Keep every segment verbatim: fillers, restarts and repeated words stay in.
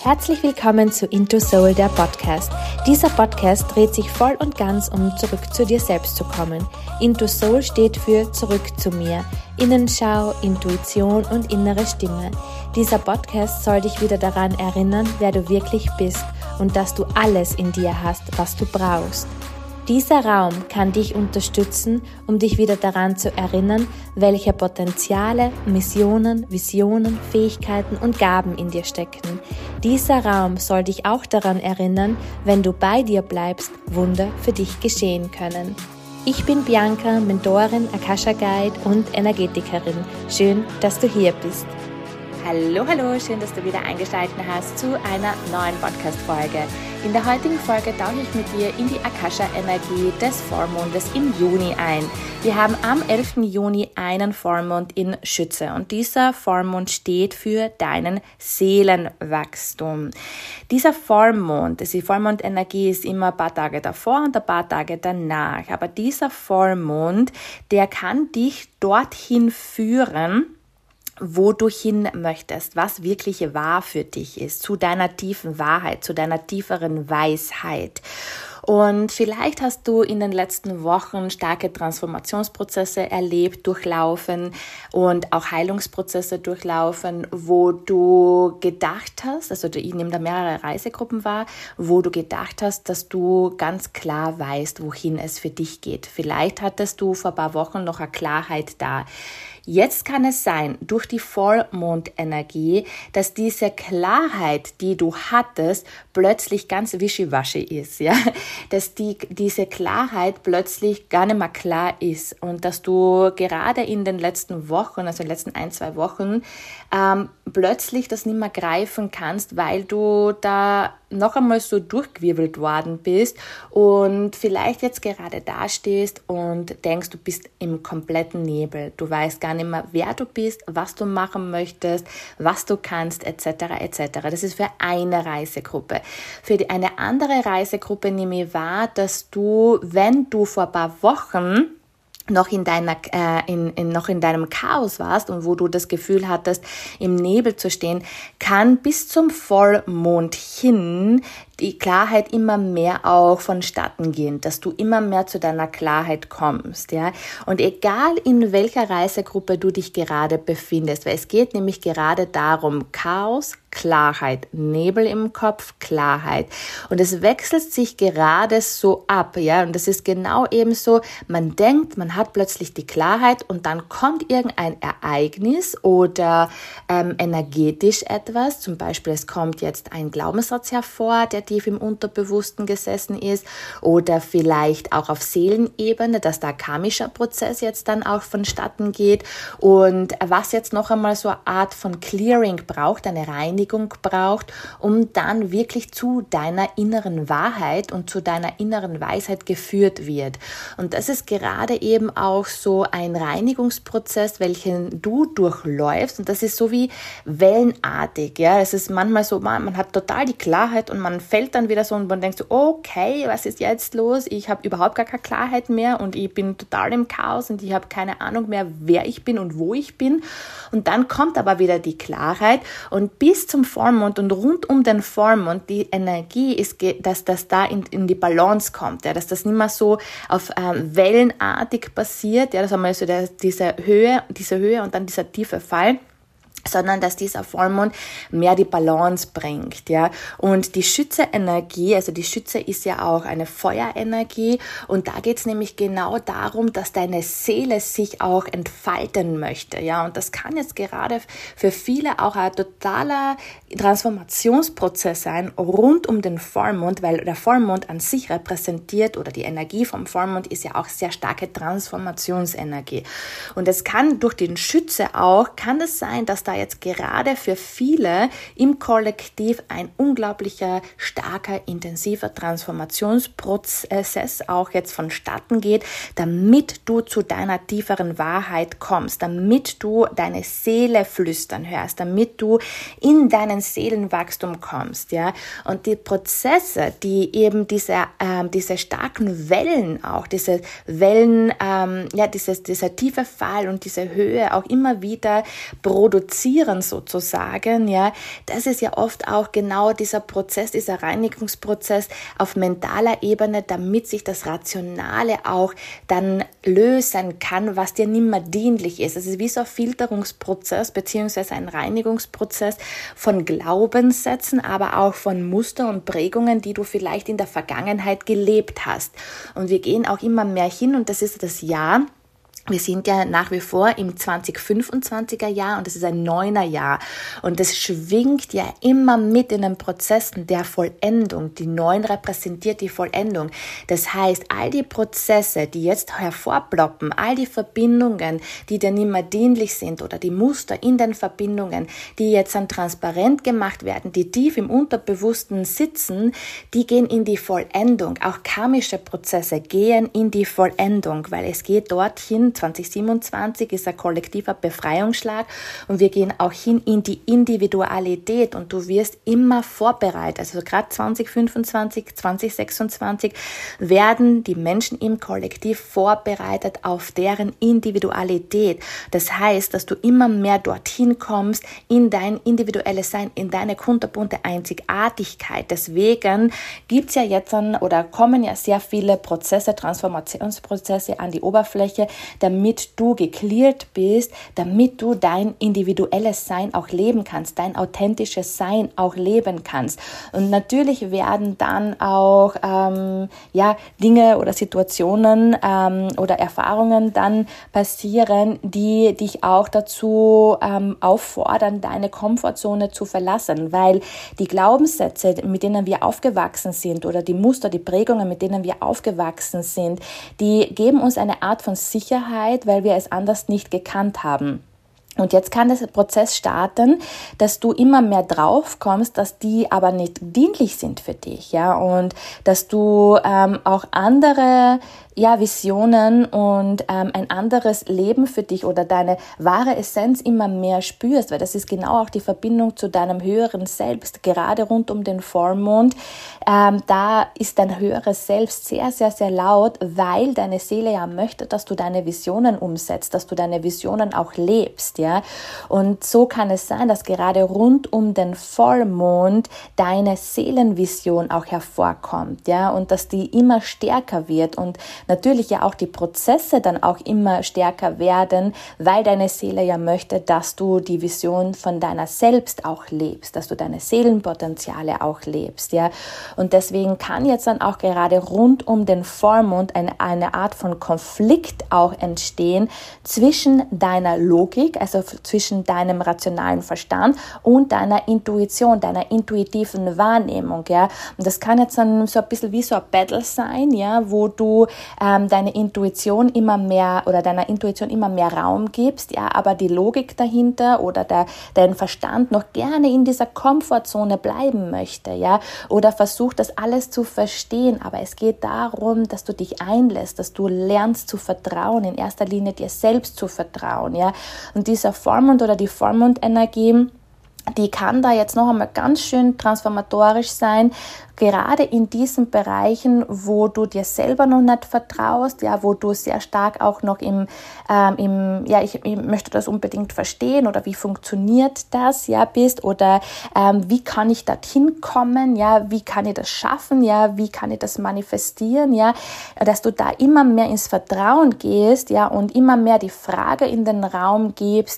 Herzlich willkommen zu Into Soul, der Podcast. Dieser Podcast dreht sich voll und ganz um zurück zu dir selbst zu kommen. Into Soul steht für zurück zu mir. Innenschau, Intuition und innere Stimme. Dieser Podcast soll dich wieder daran erinnern, wer du wirklich bist und dass du alles in dir hast, was du brauchst. Dieser Raum kann dich unterstützen, um dich wieder daran zu erinnern, welche Potenziale, Missionen, Visionen, Fähigkeiten und Gaben in dir stecken. Dieser Raum soll dich auch daran erinnern, wenn du bei dir bleibst, Wunder für dich geschehen können. Ich bin Bianca, Mentorin, Akasha Guide und Energetikerin. Schön, dass du hier bist. Hallo, hallo, schön, dass du wieder eingeschaltet hast zu einer neuen Podcast-Folge. In der heutigen Folge tauche ich mit dir in die Akasha-Energie des Vollmondes im Juni ein. Wir haben am elften Juni einen Vollmond in Schütze und dieser Vollmond steht für deinen Seelenwachstum. Dieser Vollmond, die Vollmondenergie ist immer ein paar Tage davor und ein paar Tage danach, aber dieser Vollmond, der kann dich dorthin führen, wo du hin möchtest, was wirklich wahr für dich ist, zu deiner tiefen Wahrheit, zu deiner tieferen Weisheit. Und vielleicht hast du in den letzten Wochen starke Transformationsprozesse erlebt, durchlaufen und auch Heilungsprozesse durchlaufen, wo du gedacht hast, also ich nehme da mehrere Reisegruppen wahr, wo du gedacht hast, dass du ganz klar weißt, wohin es für dich geht. Vielleicht hattest du vor ein paar Wochen noch eine Klarheit da. Jetzt kann es sein, durch die Vollmondenergie, dass diese Klarheit, die du hattest, plötzlich ganz wischiwaschi ist, ja, dass die, diese Klarheit plötzlich gar nicht mehr klar ist und dass du gerade in den letzten Wochen, also in den letzten ein, zwei Wochen, ähm, plötzlich das nicht mehr greifen kannst, weil du da noch einmal so durchgewirbelt worden bist und vielleicht jetzt gerade dastehst und denkst, du bist im kompletten Nebel. Du weißt gar nicht mehr, wer du bist, was du machen möchtest, was du kannst, et cetera et cetera. Das ist für eine Reisegruppe. Für die, eine andere Reisegruppe nehme ich wahr, dass du, wenn du vor ein paar Wochen noch in deiner äh, in, in noch in deinem Chaos warst und wo du das Gefühl hattest, im Nebel zu stehen, kann bis zum Vollmond hin die Klarheit immer mehr auch vonstatten gehen, dass du immer mehr zu deiner Klarheit kommst, ja. Und egal in welcher Reisegruppe du dich gerade befindest, weil es geht nämlich gerade darum, Chaos, Klarheit, Nebel im Kopf, Klarheit. Und es wechselt sich gerade so ab, ja. Und das ist genau eben so, man denkt, man hat plötzlich die Klarheit und dann kommt irgendein Ereignis oder ähm, energetisch etwas, zum Beispiel es kommt jetzt ein Glaubenssatz hervor, der tief im Unterbewussten gesessen ist oder vielleicht auch auf Seelenebene, dass da karmischer Prozess jetzt dann auch vonstatten geht und was jetzt noch einmal so eine Art von Clearing braucht, eine Reinigung braucht, um dann wirklich zu deiner inneren Wahrheit und zu deiner inneren Weisheit geführt wird. Und das ist gerade eben auch so ein Reinigungsprozess, welchen du durchläufst und das ist so wie wellenartig, ja, es ist manchmal so, man, man hat total die Klarheit und man fällt dann wieder so und man denkt so, okay, was ist jetzt los? Ich habe überhaupt gar keine Klarheit mehr und ich bin total im Chaos und ich habe keine Ahnung mehr, wer ich bin und wo ich bin. Und dann kommt aber wieder die Klarheit und bis zum Vollmond und rund um den Vollmond, die Energie ist, dass das da in, in die Balance kommt, ja, dass das nicht mehr so auf ähm, wellenartig passiert, ja, das haben wir so der, diese Höhe, diese Höhe und dann dieser tiefe Fall, sondern dass dieser Vollmond mehr die Balance bringt, ja. Und die Schütze-Energie, also die Schütze ist ja auch eine Feuerenergie und da geht's nämlich genau darum, dass deine Seele sich auch entfalten möchte, ja. Und das kann jetzt gerade für viele auch ein totaler Transformationsprozess sein rund um den Vollmond, weil der Vollmond an sich repräsentiert oder die Energie vom Vollmond ist ja auch sehr starke Transformationsenergie. Und es kann durch den Schütze auch, kann es sein, dass da jetzt gerade für viele im Kollektiv ein unglaublicher, starker, intensiver Transformationsprozess auch jetzt vonstatten geht, damit du zu deiner tieferen Wahrheit kommst, damit du deine Seele flüstern hörst, damit du in deinen Seelenwachstum kommst, ja. Und die Prozesse, die eben diese, ähm, diese starken Wellen auch, diese Wellen, ähm, ja, dieses, dieser tiefe Fall und diese Höhe auch immer wieder produzieren, Detoxieren sozusagen, ja, das ist ja oft auch genau dieser Prozess, dieser Reinigungsprozess auf mentaler Ebene, damit sich das Rationale auch dann lösen kann, was dir nicht mehr dienlich ist. Es ist wie so ein Filterungsprozess beziehungsweise ein Reinigungsprozess von Glaubenssätzen, aber auch von Muster und Prägungen, die du vielleicht in der Vergangenheit gelebt hast. Und wir gehen auch immer mehr hin, und das ist das Jahr. Wir sind ja nach wie vor im zwanzig fünfundzwanziger Jahr, und das ist ein neuner Jahr, und das schwingt ja immer mit in den Prozessen der Vollendung. Die Neun repräsentiert die Vollendung. Das heißt, all die Prozesse, die jetzt hervorploppen, all die Verbindungen, die dir nicht mehr dienlich sind, oder die Muster in den Verbindungen, die jetzt dann transparent gemacht werden, die tief im Unterbewussten sitzen, die gehen in die Vollendung. Auch karmische Prozesse gehen in die Vollendung, weil es geht dorthin. zwanzig siebenundzwanzig ist ein kollektiver Befreiungsschlag, und wir gehen auch hin in die Individualität, und du wirst immer vorbereitet. Also gerade zwanzig fünfundzwanzig, zwanzig sechsundzwanzig werden die Menschen im Kollektiv vorbereitet auf deren Individualität. Das heißt, dass du immer mehr dorthin kommst in dein individuelles Sein, in deine kunterbunte Einzigartigkeit. Deswegen gibt's ja jetzt dann, oder kommen ja sehr viele Prozesse, Transformationsprozesse an die Oberfläche, damit du geklärt bist, damit du dein individuelles Sein auch leben kannst, dein authentisches Sein auch leben kannst. Und natürlich werden dann auch ähm, ja, Dinge oder Situationen ähm, oder Erfahrungen dann passieren, die dich auch dazu ähm, auffordern, deine Komfortzone zu verlassen, weil die Glaubenssätze, mit denen wir aufgewachsen sind, oder die Muster, die Prägungen, mit denen wir aufgewachsen sind, die geben uns eine Art von Sicherheit, weil wir es anders nicht gekannt haben. Und jetzt kann der Prozess starten, dass du immer mehr drauf kommst, dass die aber nicht dienlich sind für dich, ja, und dass du ähm, auch andere ja, Visionen und ähm, ein anderes Leben für dich oder deine wahre Essenz immer mehr spürst, weil das ist genau auch die Verbindung zu deinem höheren Selbst, gerade rund um den Vollmond. Ähm, da ist dein höheres Selbst sehr, sehr, sehr laut, weil deine Seele ja möchte, dass du deine Visionen umsetzt, dass du deine Visionen auch lebst, ja. Und so kann es sein, dass gerade rund um den Vollmond deine Seelenvision auch hervorkommt, ja, und dass die immer stärker wird und natürlich ja auch die Prozesse dann auch immer stärker werden, weil deine Seele ja möchte, dass du die Vision von deiner selbst auch lebst, dass du deine Seelenpotenziale auch lebst, ja. Und deswegen kann jetzt dann auch gerade rund um den Vollmond eine, eine Art von Konflikt auch entstehen zwischen deiner Logik, also zwischen deinem rationalen Verstand und deiner Intuition, deiner intuitiven Wahrnehmung, ja. Und das kann jetzt dann so ein bisschen wie so ein Battle sein, ja, wo du ähm, deine Intuition immer mehr oder deiner Intuition immer mehr Raum gibst, ja, aber die Logik dahinter oder der, dein Verstand noch gerne in dieser Komfortzone bleiben möchte, ja, oder versucht das alles zu verstehen, aber es geht darum, dass du dich einlässt, dass du lernst zu vertrauen, in erster Linie dir selbst zu vertrauen, ja, und dieser Vollmond oder die Vollmondenergie, die kann da jetzt noch einmal ganz schön transformatorisch sein, gerade in diesen Bereichen, wo du dir selber noch nicht vertraust, ja, wo du sehr stark auch noch im, ähm, im ja, ich, ich möchte das unbedingt verstehen oder wie funktioniert das, ja, bist oder ähm, wie kann ich dorthin kommen, ja, wie kann ich das schaffen, ja, wie kann ich das manifestieren, ja, dass du da immer mehr ins Vertrauen gehst, ja, und immer mehr die Frage in den Raum gibst,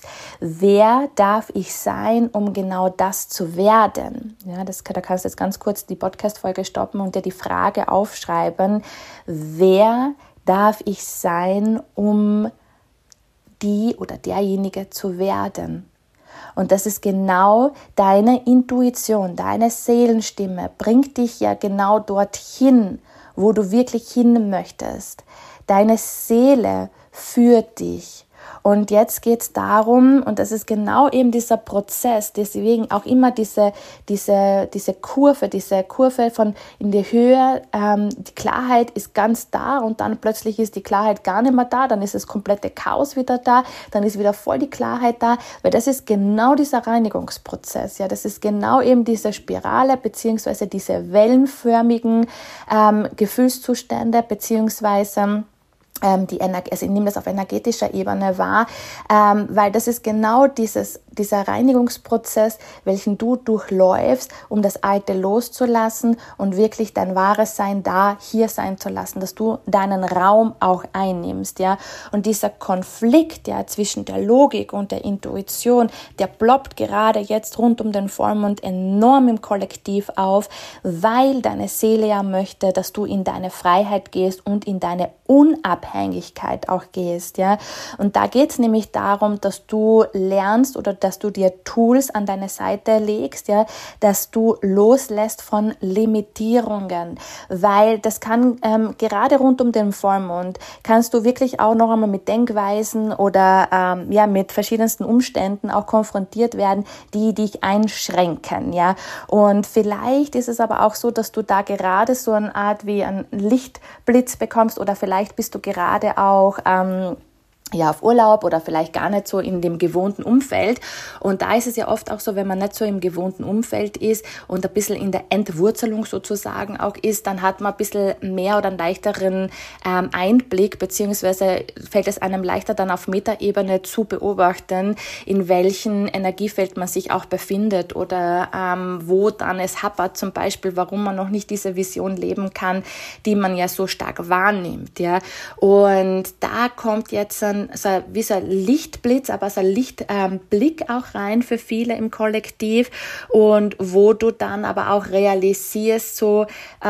wer darf ich sein, um genau das zu werden, ja, das, da kannst du jetzt ganz kurz die Podcast Folge stoppen und dir die Frage aufschreiben, wer darf ich sein, um die oder derjenige zu werden? Und das ist genau deine Intuition, deine Seelenstimme bringt dich ja genau dorthin, wo du wirklich hin möchtest. Deine Seele führt dich. Und jetzt geht es darum, und das ist genau eben dieser Prozess, deswegen auch immer diese, diese, diese Kurve, diese Kurve von in die Höhe, ähm, die Klarheit ist ganz da und dann plötzlich ist die Klarheit gar nicht mehr da, dann ist das komplette Chaos wieder da, dann ist wieder voll die Klarheit da, weil das ist genau dieser Reinigungsprozess, ja, das ist genau eben diese Spirale beziehungsweise diese wellenförmigen ähm, Gefühlszustände beziehungsweise ähm, die Energie, also ich nehme das auf energetischer Ebene wahr, ähm, weil das ist genau dieses, dieser Reinigungsprozess, welchen du durchläufst, um das Alte loszulassen und wirklich dein wahres Sein da, hier sein zu lassen, dass du deinen Raum auch einnimmst, ja. Und dieser Konflikt, ja, zwischen der Logik und der Intuition, der ploppt gerade jetzt rund um den Vollmond enorm im Kollektiv auf, weil deine Seele ja möchte, dass du in deine Freiheit gehst und in deine Unabhängigkeit auch gehst, ja. Und da geht es nämlich darum, dass du lernst oder dass du dir Tools an deine Seite legst, ja, dass du loslässt von Limitierungen, weil das kann ähm, gerade rund um den Vollmond kannst du wirklich auch noch einmal mit Denkweisen oder ähm, ja mit verschiedensten Umständen auch konfrontiert werden, die dich einschränken, ja. Und vielleicht ist es aber auch so, dass du da gerade so eine Art wie ein Lichtblitz bekommst oder vielleicht bist du gerade auch ähm, ja, auf Urlaub oder vielleicht gar nicht so in dem gewohnten Umfeld. Und da ist es ja oft auch so, wenn man nicht so im gewohnten Umfeld ist und ein bisschen in der Entwurzelung sozusagen auch ist, dann hat man ein bisschen mehr oder einen leichteren ähm, Einblick, beziehungsweise fällt es einem leichter dann auf Metaebene zu beobachten, in welchem Energiefeld man sich auch befindet oder ähm, wo dann es hapert, zum Beispiel, warum man noch nicht diese Vision leben kann, die man ja so stark wahrnimmt, ja. Und da kommt jetzt ein so wie so ein Lichtblitz, aber so ein Lichtblick ähm, auch rein für viele im Kollektiv und wo du dann aber auch realisierst, so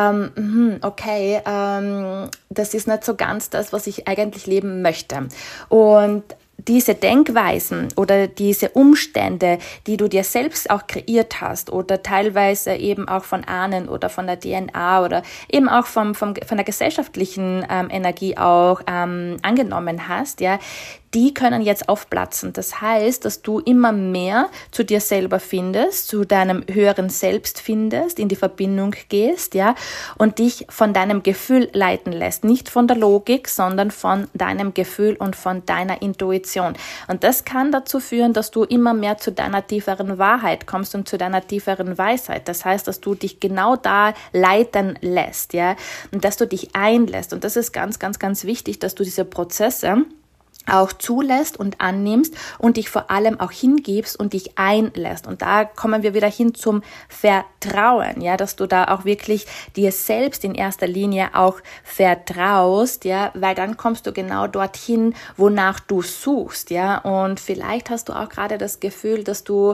ähm, okay, ähm, das ist nicht so ganz das, was ich eigentlich leben möchte. Und diese Denkweisen oder diese Umstände, die du dir selbst auch kreiert hast oder teilweise eben auch von Ahnen oder von der D N A oder eben auch vom, vom, von der gesellschaftlichen ähm, Energie auch ähm, angenommen hast, ja, die können jetzt aufplatzen. Das heißt, dass du immer mehr zu dir selber findest, zu deinem höheren Selbst findest, in die Verbindung gehst, ja, und dich von deinem Gefühl leiten lässt. Nicht von der Logik, sondern von deinem Gefühl und von deiner Intuition. Und das kann dazu führen, dass du immer mehr zu deiner tieferen Wahrheit kommst und zu deiner tieferen Weisheit. Das heißt, dass du dich genau da leiten lässt, ja, und dass du dich einlässt. Und das ist ganz, ganz, ganz wichtig, dass du diese Prozesse auch zulässt und annimmst und dich vor allem auch hingibst und dich einlässt. Und da kommen wir wieder hin zum Vertrauen, ja, dass du da auch wirklich dir selbst in erster Linie auch vertraust, ja, weil dann kommst du genau dorthin, wonach du suchst, ja. Und vielleicht hast du auch gerade das Gefühl, dass du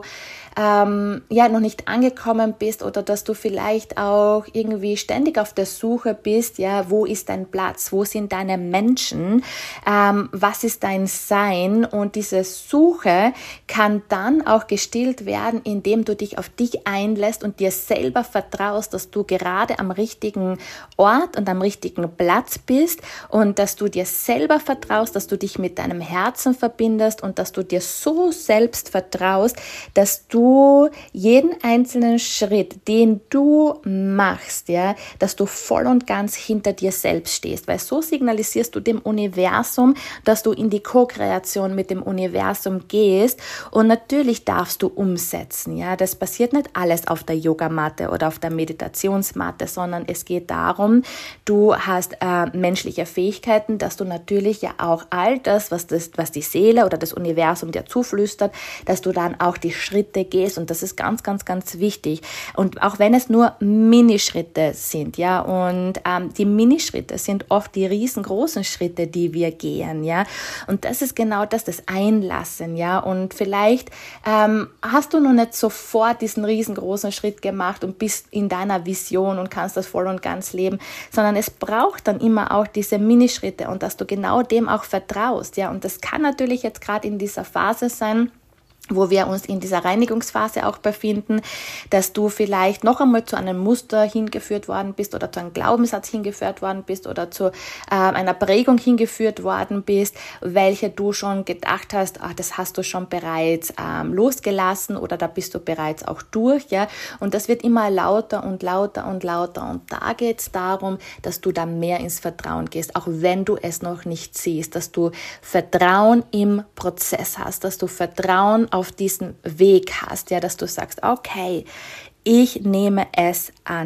ähm, ja noch nicht angekommen bist oder dass du vielleicht auch irgendwie ständig auf der Suche bist, ja, wo ist dein Platz, wo sind deine Menschen, ähm, was ist dein Sein, und diese Suche kann dann auch gestillt werden, indem du dich auf dich einlässt und dir selber vertraust, dass du gerade am richtigen Ort und am richtigen Platz bist und dass du dir selber vertraust, dass du dich mit deinem Herzen verbindest und dass du dir so selbst vertraust, dass du jeden einzelnen Schritt, den du machst, ja, dass du voll und ganz hinter dir selbst stehst, weil so signalisierst du dem Universum, dass du in die Co-Kreation mit dem Universum gehst, und natürlich darfst du umsetzen, ja, das passiert nicht alles auf der Yogamatte oder auf der Meditationsmatte, sondern es geht darum, du hast äh, menschliche Fähigkeiten, dass du natürlich ja auch all das, was das, was die Seele oder das Universum dir zuflüstert, dass du dann auch die Schritte gehst, und das ist ganz, ganz, ganz wichtig, und auch wenn es nur Minischritte sind, ja, und ähm, die Minischritte sind oft die riesengroßen Schritte, die wir gehen, ja. Und das ist genau das, das Einlassen, ja. Und vielleicht ähm, hast du noch nicht sofort diesen riesengroßen Schritt gemacht und bist in deiner Vision und kannst das voll und ganz leben, sondern es braucht dann immer auch diese Minischritte und dass du genau dem auch vertraust, ja. Und das kann natürlich jetzt gerade in dieser Phase sein, wo wir uns in dieser Reinigungsphase auch befinden, dass du vielleicht noch einmal zu einem Muster hingeführt worden bist oder zu einem Glaubenssatz hingeführt worden bist oder zu äh, einer Prägung hingeführt worden bist, welche du schon gedacht hast, ach, das hast du schon bereits ähm, losgelassen oder da bist du bereits auch durch, ja, und das wird immer lauter und lauter und lauter, und da geht es darum, dass du da mehr ins Vertrauen gehst, auch wenn du es noch nicht siehst, dass du Vertrauen im Prozess hast, dass du Vertrauen auf diesen Weg hast, ja, dass du sagst, okay, ich nehme es an.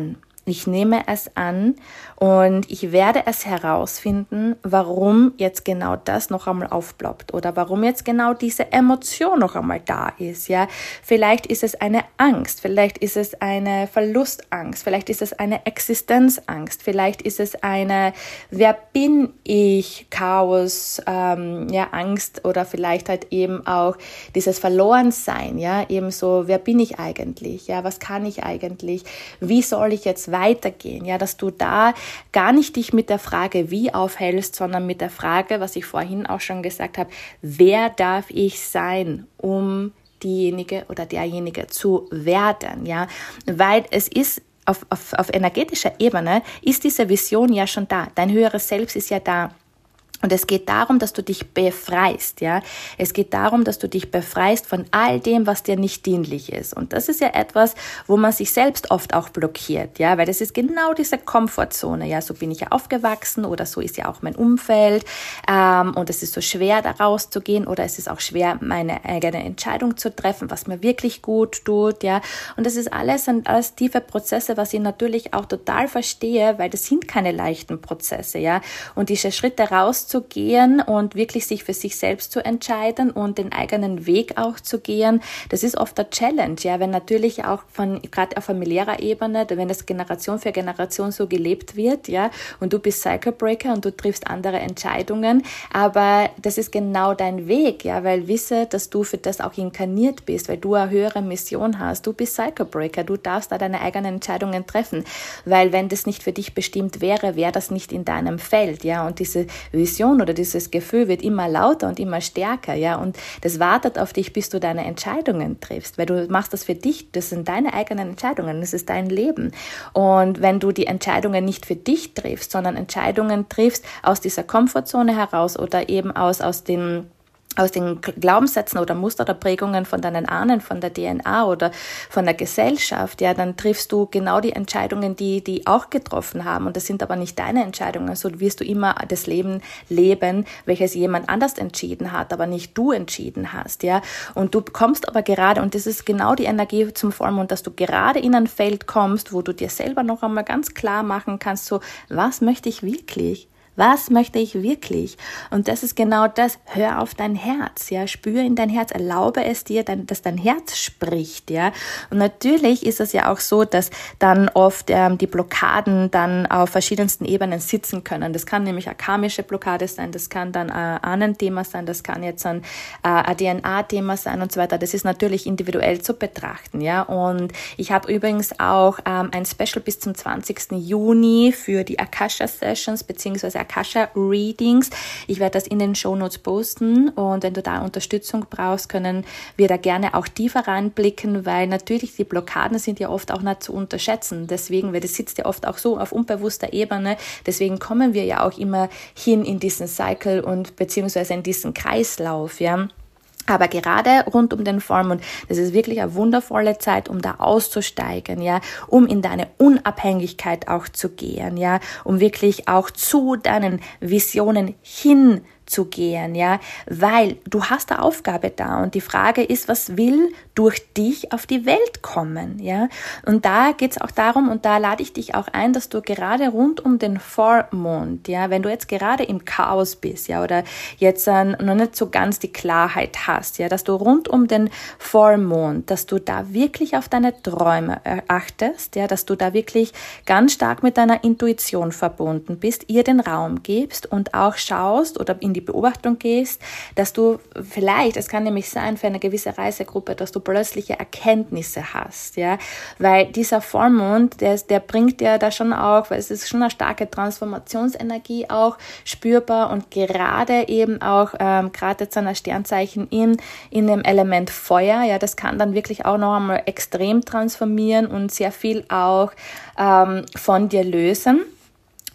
Ich nehme es an und ich werde es herausfinden, warum jetzt genau das noch einmal aufploppt oder warum jetzt genau diese Emotion noch einmal da ist. Ja, vielleicht ist es eine Angst, vielleicht ist es eine Verlustangst, vielleicht ist es eine Existenzangst, vielleicht ist es eine Wer bin ich Chaos, ähm, ja Angst oder vielleicht halt eben auch dieses Verlorensein. Ja, eben so Wer bin ich eigentlich? Ja, was kann ich eigentlich? Wie soll ich jetzt weitergehen, ja, dass du da gar nicht dich mit der Frage wie aufhältst, sondern mit der Frage, was ich vorhin auch schon gesagt habe, wer darf ich sein, um diejenige oder derjenige zu werden, ja, weil es ist auf, auf, auf energetischer Ebene ist diese Vision ja schon da, dein höheres Selbst ist ja da. Und es geht darum, dass du dich befreist, ja. Es geht darum, dass du dich befreist von all dem, was dir nicht dienlich ist. Und das ist ja etwas, wo man sich selbst oft auch blockiert, ja, weil das ist genau diese Komfortzone, ja. So bin ich ja aufgewachsen oder so ist ja auch mein Umfeld, ähm, und es ist so schwer, da rauszugehen oder es ist auch schwer, meine eigene Entscheidung zu treffen, was mir wirklich gut tut, ja. Und das ist alles, sind alles tiefe Prozesse, was ich natürlich auch total verstehe, weil das sind keine leichten Prozesse, ja. Und diese Schritte raus zu gehen und wirklich sich für sich selbst zu entscheiden und den eigenen Weg auch zu gehen, das ist oft eine Challenge, ja, wenn natürlich auch von, gerade auf familiärer Ebene, wenn das Generation für Generation so gelebt wird, ja, und du bist Cycle Breaker und du triffst andere Entscheidungen, aber das ist genau dein Weg, ja, weil wisse, dass du für das auch inkarniert bist, weil du eine höhere Mission hast, du bist Cycle Breaker, du darfst da deine eigenen Entscheidungen treffen, weil wenn das nicht für dich bestimmt wäre, wäre das nicht in deinem Feld, ja, und diese Vision oder dieses Gefühl wird immer lauter und immer stärker, ja, und das wartet auf dich, bis du deine Entscheidungen triffst, weil du machst das für dich, das sind deine eigenen Entscheidungen, das ist dein Leben. Und wenn du die Entscheidungen nicht für dich triffst, sondern Entscheidungen triffst aus dieser Komfortzone heraus oder eben aus, aus den aus den Glaubenssätzen oder Muster oder Prägungen von deinen Ahnen, von der D N A oder von der Gesellschaft, ja, dann triffst du genau die Entscheidungen, die die auch getroffen haben. Und das sind aber nicht deine Entscheidungen. So wirst du immer das Leben leben, welches jemand anders entschieden hat, aber nicht du entschieden hast, ja. Und du kommst aber gerade, und das ist genau die Energie zum Vollmond, dass du gerade in ein Feld kommst, wo du dir selber noch einmal ganz klar machen kannst, so, was möchte ich wirklich? Was möchte ich wirklich? Und das ist genau das. Hör auf dein Herz, ja. Spür in dein Herz. Erlaube es dir, dass dein Herz spricht, ja. Und natürlich ist es ja auch so, dass dann oft ähm, die Blockaden dann auf verschiedensten Ebenen sitzen können. Das kann nämlich eine karmische Blockade sein, das kann dann ein Ahnenthema sein, das kann jetzt ein, äh, ein D N A-Thema sein und so weiter. Das ist natürlich individuell zu betrachten, ja. Und ich habe übrigens auch ähm, ein Special bis zum zwanzigsten Juni für die Akasha-Sessions beziehungsweise Akasha-Readings. Ich werde das in den Shownotes posten und wenn du da Unterstützung brauchst, können wir da gerne auch tiefer reinblicken, weil natürlich die Blockaden sind ja oft auch nicht zu unterschätzen. Deswegen, weil das sitzt ja oft auch so auf unbewusster Ebene, deswegen kommen wir ja auch immer hin in diesen Cycle und beziehungsweise in diesen Kreislauf, ja. Aber gerade rund um den Vollmond, das ist wirklich eine wundervolle Zeit, um da auszusteigen, ja, um in deine Unabhängigkeit auch zu gehen, ja, um wirklich auch zu deinen Visionen hin zu gehen, ja, weil du hast eine Aufgabe da und die Frage ist, was will durch dich auf die Welt kommen, ja, und da geht's auch darum und da lade ich dich auch ein, dass du gerade rund um den Vollmond, ja, wenn du jetzt gerade im Chaos bist, ja, oder jetzt äh, noch nicht so ganz die Klarheit hast, ja, dass du rund um den Vollmond, dass du da wirklich auf deine Träume achtest, ja, dass du da wirklich ganz stark mit deiner Intuition verbunden bist, ihr den Raum gibst und auch schaust oder in die Beobachtung gehst, dass du vielleicht, es kann nämlich sein für eine gewisse Reisegruppe, dass du plötzliche Erkenntnisse hast, ja, weil dieser Vollmond, der, der bringt dir da schon auch, weil es ist schon eine starke Transformationsenergie auch spürbar und gerade eben auch, ähm, gerade jetzt an ein Sternzeichen in, in dem Element Feuer, ja, das kann dann wirklich auch noch einmal extrem transformieren und sehr viel auch ähm, von dir lösen.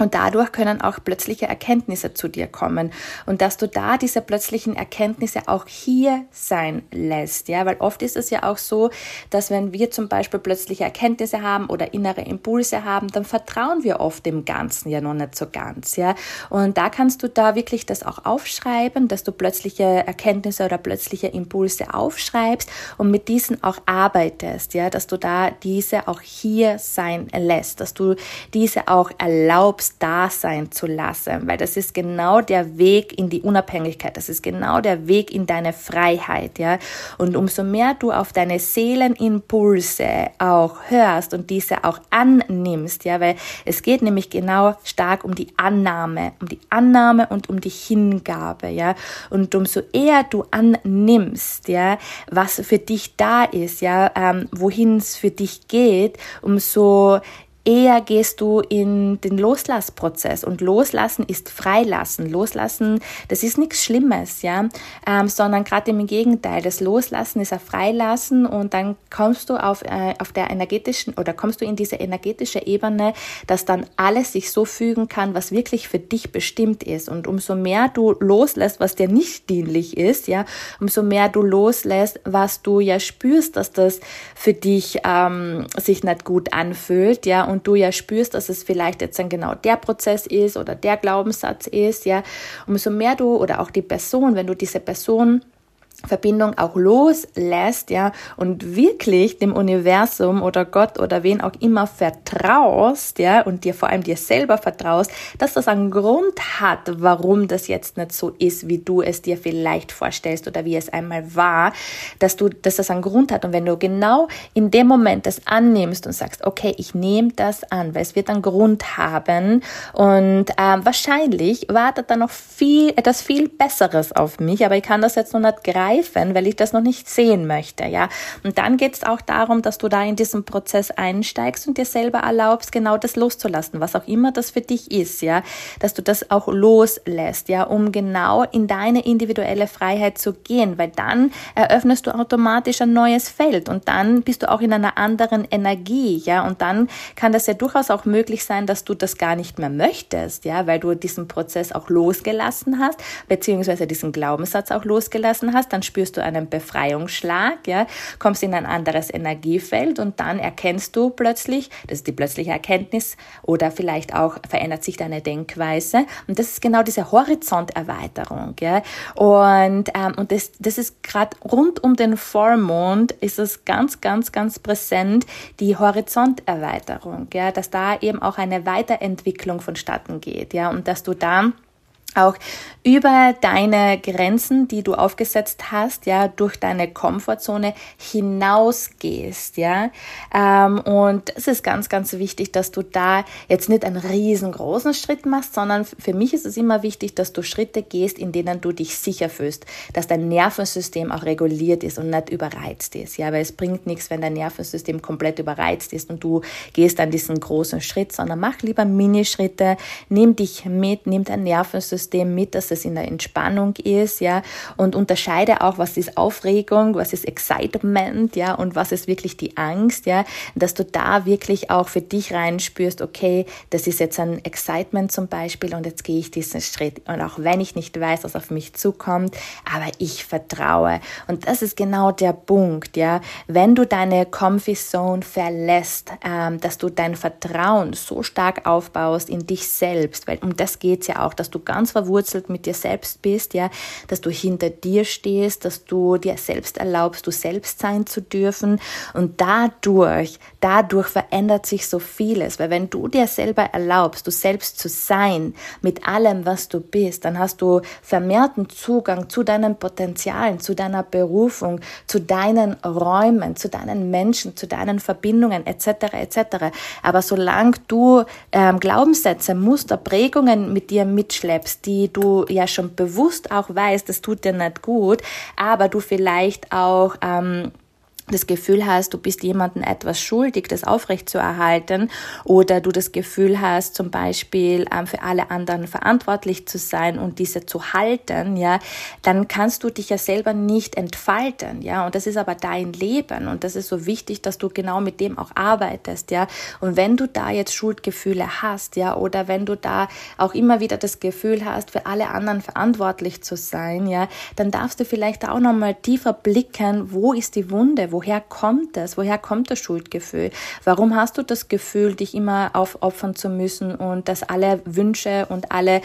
Und dadurch können auch plötzliche Erkenntnisse zu dir kommen. Und dass du da diese plötzlichen Erkenntnisse auch hier sein lässt. Ja, weil oft ist es ja auch so, dass wenn wir zum Beispiel plötzliche Erkenntnisse haben oder innere Impulse haben, dann vertrauen wir oft dem Ganzen ja noch nicht so ganz. Ja, und da kannst du da wirklich das auch aufschreiben, dass du plötzliche Erkenntnisse oder plötzliche Impulse aufschreibst und mit diesen auch arbeitest. Ja, dass du da diese auch hier sein lässt, dass du diese auch erlaubst, da sein zu lassen, weil das ist genau der Weg in die Unabhängigkeit, das ist genau der Weg in deine Freiheit, ja. Und umso mehr du auf deine Seelenimpulse auch hörst und diese auch annimmst, ja, weil es geht nämlich genau stark um die Annahme, um die Annahme und um die Hingabe, ja. Und umso eher du annimmst, ja, was für dich da ist, ja, ähm, wohin es für dich geht, umso eher gehst du in den Loslassprozess, und Loslassen ist Freilassen. Loslassen, das ist nichts Schlimmes, ja, ähm, sondern gerade im Gegenteil, das Loslassen ist ein Freilassen, und dann kommst du auf, äh, auf der energetischen, oder kommst du in diese energetische Ebene, dass dann alles sich so fügen kann, was wirklich für dich bestimmt ist. Und umso mehr du loslässt, was dir nicht dienlich ist, ja, umso mehr du loslässt, was du ja spürst, dass das für dich ähm, sich nicht gut anfühlt, ja, und du ja spürst, dass es vielleicht jetzt dann genau der Prozess ist oder der Glaubenssatz ist, ja, umso mehr du, oder auch die Person, wenn du diese Person Verbindung auch loslässt, ja, und wirklich dem Universum oder Gott oder wen auch immer vertraust, ja, und dir vor allem dir selber vertraust, dass das einen Grund hat, warum das jetzt nicht so ist, wie du es dir vielleicht vorstellst oder wie es einmal war, dass du, dass das einen Grund hat. Und wenn du genau in dem Moment das annimmst und sagst, okay, ich nehme das an, weil es wird einen Grund haben, und ähm, wahrscheinlich wartet da noch viel, etwas viel Besseres auf mich, aber ich kann das jetzt noch nicht greifen, weil ich das noch nicht sehen möchte, ja. Und dann geht es auch darum, dass du da in diesen Prozess einsteigst und dir selber erlaubst, genau das loszulassen, was auch immer das für dich ist, ja, dass du das auch loslässt, ja, um genau in deine individuelle Freiheit zu gehen, weil dann eröffnest du automatisch ein neues Feld, und dann bist du auch in einer anderen Energie, ja, und dann kann das ja durchaus auch möglich sein, dass du das gar nicht mehr möchtest, ja, weil du diesen Prozess auch losgelassen hast, beziehungsweise diesen Glaubenssatz auch losgelassen hast. Dann spürst du einen Befreiungsschlag, ja, kommst in ein anderes Energiefeld, und dann erkennst du plötzlich, das ist die plötzliche Erkenntnis, oder vielleicht auch verändert sich deine Denkweise, und das ist genau diese Horizonterweiterung, ja, und ähm, und das das ist gerade rund um den Vollmond ist es ganz ganz ganz präsent, die Horizonterweiterung, ja, dass da eben auch eine Weiterentwicklung vonstatten geht, ja, und dass du da auch über deine Grenzen, die du aufgesetzt hast, ja, durch deine Komfortzone hinausgehst, ja, ähm, und es ist ganz, ganz wichtig, dass du da jetzt nicht einen riesengroßen Schritt machst, sondern für mich ist es immer wichtig, dass du Schritte gehst, in denen du dich sicher fühlst, dass dein Nervensystem auch reguliert ist und nicht überreizt ist, ja, weil es bringt nichts, wenn dein Nervensystem komplett überreizt ist und du gehst dann diesen großen Schritt, sondern mach lieber Minischritte, nimm dich mit, nimm dein Nervensystem mit, dass es in der Entspannung ist, ja, und unterscheide auch, was ist Aufregung, was ist Excitement, ja, und was ist wirklich die Angst, ja, dass du da wirklich auch für dich reinspürst, okay, das ist jetzt ein Excitement zum Beispiel, und jetzt gehe ich diesen Schritt, und auch wenn ich nicht weiß, was auf mich zukommt, aber ich vertraue, und das ist genau der Punkt, ja, wenn du deine Comfy Zone verlässt, ähm, dass du dein Vertrauen so stark aufbaust in dich selbst, weil um das geht's ja auch, dass du ganz verwurzelt mit dir selbst bist, ja, dass du hinter dir stehst, dass du dir selbst erlaubst, du selbst sein zu dürfen, und dadurch, dadurch verändert sich so vieles, weil wenn du dir selber erlaubst, du selbst zu sein, mit allem, was du bist, dann hast du vermehrten Zugang zu deinen Potenzialen, zu deiner Berufung, zu deinen Räumen, zu deinen Menschen, zu deinen Verbindungen, et cetera et cetera. Aber solange du ähm, Glaubenssätze, Muster, Prägungen mit dir mitschleppst, die du ja schon bewusst auch weißt, das tut dir nicht gut, aber du vielleicht auch ähm, das Gefühl hast, du bist jemandem etwas schuldig, das aufrechtzuerhalten, oder du das Gefühl hast, zum Beispiel ähm, für alle anderen verantwortlich zu sein und diese zu halten, ja, dann kannst du dich ja selber nicht entfalten, ja, und das ist aber dein Leben und das ist so wichtig, dass du genau mit dem auch arbeitest, ja, und wenn du da jetzt Schuldgefühle hast, ja, oder wenn du da auch immer wieder das Gefühl hast, für alle anderen verantwortlich zu sein, ja, dann darfst du vielleicht auch nochmal tiefer blicken, wo ist die Wunde, woher kommt das? Woher kommt das Schuldgefühl? Warum hast du das Gefühl, dich immer aufopfern zu müssen und dass alle Wünsche und alle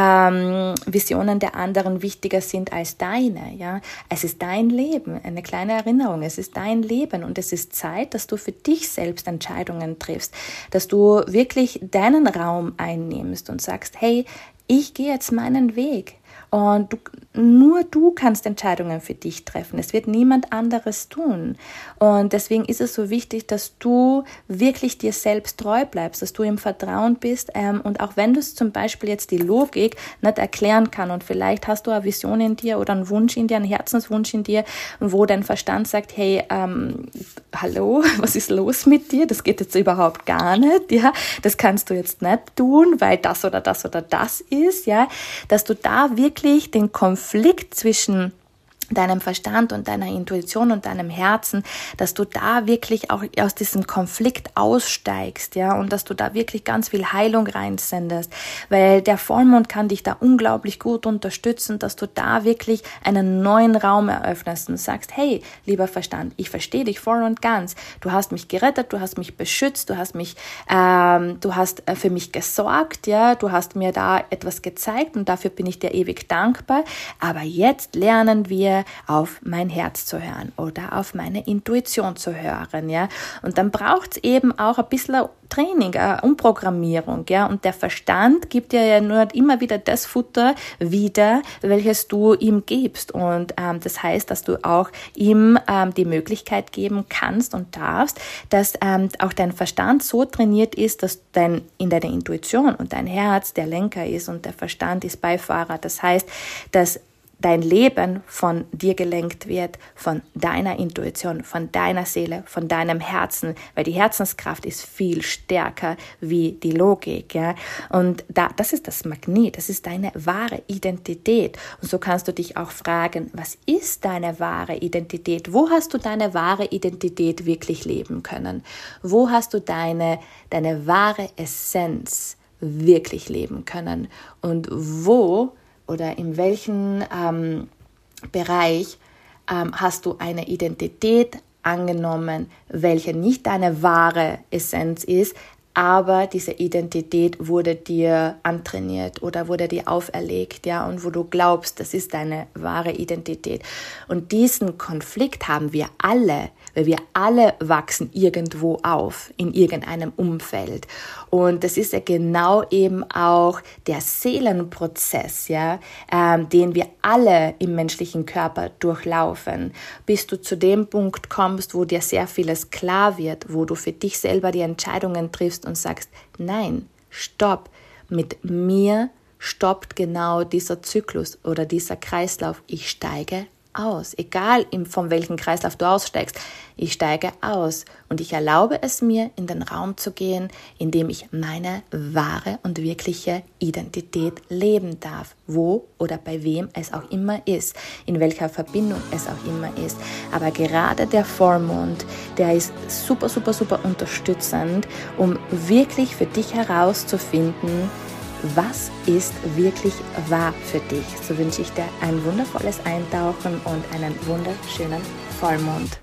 ähm, Visionen der anderen wichtiger sind als deine? Ja? Es ist dein Leben, eine kleine Erinnerung. Es ist dein Leben und es ist Zeit, dass du für dich selbst Entscheidungen triffst, dass du wirklich deinen Raum einnimmst und sagst, hey, ich gehe jetzt meinen Weg. Und du, nur du kannst Entscheidungen für dich treffen. Es wird niemand anderes tun. Und deswegen ist es so wichtig, dass du wirklich dir selbst treu bleibst, dass du im Vertrauen bist. Ähm, und auch wenn du es zum Beispiel jetzt die Logik nicht erklären kann und vielleicht hast du eine Vision in dir oder einen Wunsch in dir, einen Herzenswunsch in dir, wo dein Verstand sagt, hey, ähm, hallo, was ist los mit dir? Das geht jetzt überhaupt gar nicht. Ja, das kannst du jetzt nicht tun, weil das oder das oder das ist. Ja, dass du da wirklich den Konflikt zwischen deinem Verstand und deiner Intuition und deinem Herzen, dass du da wirklich auch aus diesem Konflikt aussteigst, ja, und dass du da wirklich ganz viel Heilung reinsendest, weil der Vollmond kann dich da unglaublich gut unterstützen, dass du da wirklich einen neuen Raum eröffnest und sagst, hey, lieber Verstand, ich verstehe dich voll und ganz, du hast mich gerettet, du hast mich beschützt, du hast mich, ähm, du hast für mich gesorgt, ja, du hast mir da etwas gezeigt und dafür bin ich dir ewig dankbar, aber jetzt lernen wir auf mein Herz zu hören oder auf meine Intuition zu hören, ja. Und dann braucht es eben auch ein bisschen Training, eine Umprogrammierung, ja. Und der Verstand gibt dir ja nur immer wieder das Futter wieder, welches du ihm gibst. Und ähm, das heißt, dass du auch ihm ähm, die Möglichkeit geben kannst und darfst, dass ähm, auch dein Verstand so trainiert ist, dass dein in deiner Intuition und dein Herz der Lenker ist und der Verstand ist Beifahrer. Das heißt, dass dein Leben von dir gelenkt wird, von deiner Intuition, von deiner Seele, von deinem Herzen, weil die Herzenskraft ist viel stärker wie die Logik, ja. Und da, das ist das Magnet, das ist deine wahre Identität. Und so kannst du dich auch fragen, was ist deine wahre Identität? Wo hast du deine wahre Identität wirklich leben können? Wo hast du deine, deine wahre Essenz wirklich leben können? Und wo oder in welchem ähm, Bereich ähm, hast du eine Identität angenommen, welche nicht deine wahre Essenz ist, aber diese Identität wurde dir antrainiert oder wurde dir auferlegt, ja, und wo du glaubst, das ist deine wahre Identität. Und diesen Konflikt haben wir alle, weil wir alle wachsen irgendwo auf, in irgendeinem Umfeld. Und das ist ja genau eben auch der Seelenprozess, ja, ähm, den wir alle im menschlichen Körper durchlaufen, bis du zu dem Punkt kommst, wo dir sehr vieles klar wird, wo du für dich selber die Entscheidungen triffst und sagst, nein, stopp, mit mir stoppt genau dieser Zyklus oder dieser Kreislauf, ich steige aus, egal von welchem Kreislauf du aussteigst, ich steige aus und ich erlaube es mir, in den Raum zu gehen, in dem ich meine wahre und wirkliche Identität leben darf, wo oder bei wem es auch immer ist, in welcher Verbindung es auch immer ist. Aber gerade der Vollmond, der ist super, super, super unterstützend, um wirklich für dich herauszufinden, was ist wirklich wahr für dich? So wünsche ich dir ein wundervolles Eintauchen und einen wunderschönen Vollmond.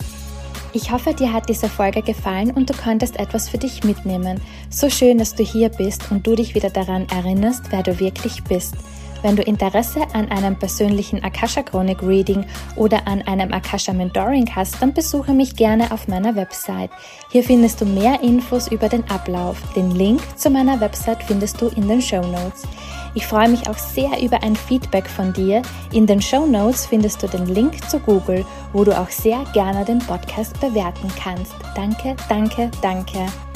Ich hoffe, dir hat diese Folge gefallen und du konntest etwas für dich mitnehmen. So schön, dass du hier bist und du dich wieder daran erinnerst, wer du wirklich bist. Wenn du Interesse an einem persönlichen Akasha-Chronik-Reading oder an einem Akasha-Mentoring hast, dann besuche mich gerne auf meiner Website. Hier findest du mehr Infos über den Ablauf. Den Link zu meiner Website findest du in den Shownotes. Ich freue mich auch sehr über ein Feedback von dir. In den Shownotes findest du den Link zu Google, wo du auch sehr gerne den Podcast bewerten kannst. Danke, danke, danke.